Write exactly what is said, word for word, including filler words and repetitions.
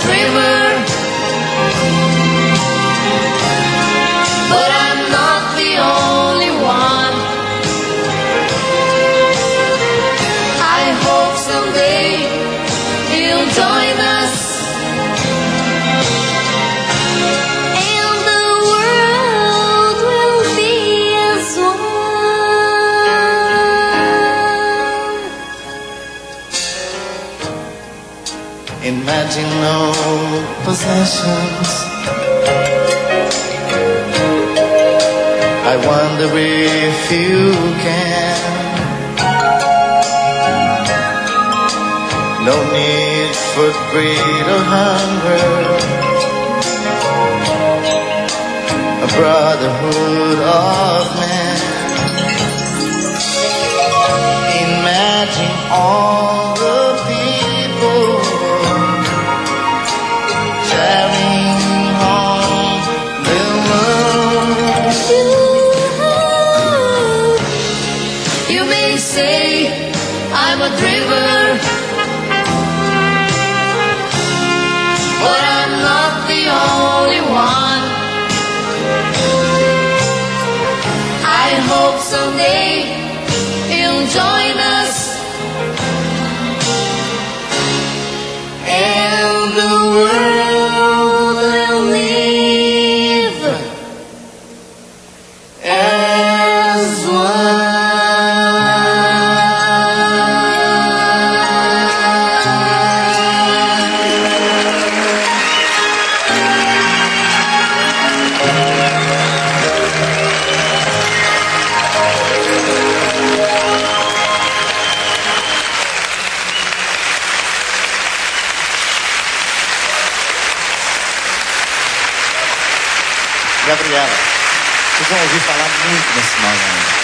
dreamer, but I'm not the only one. I hope someday you'll join us, and the world will be as one. Imagine no possessions. I wonder if you can. No need for greed or hunger. A brotherhood of men. Imagine all the people sharing all their love. You may say I'm a dreamer, but I'm not the only one. I hope someday you'll join us, and the world will live as one. Gabriela, vocês vão ouvir falar muito nesse nome ainda.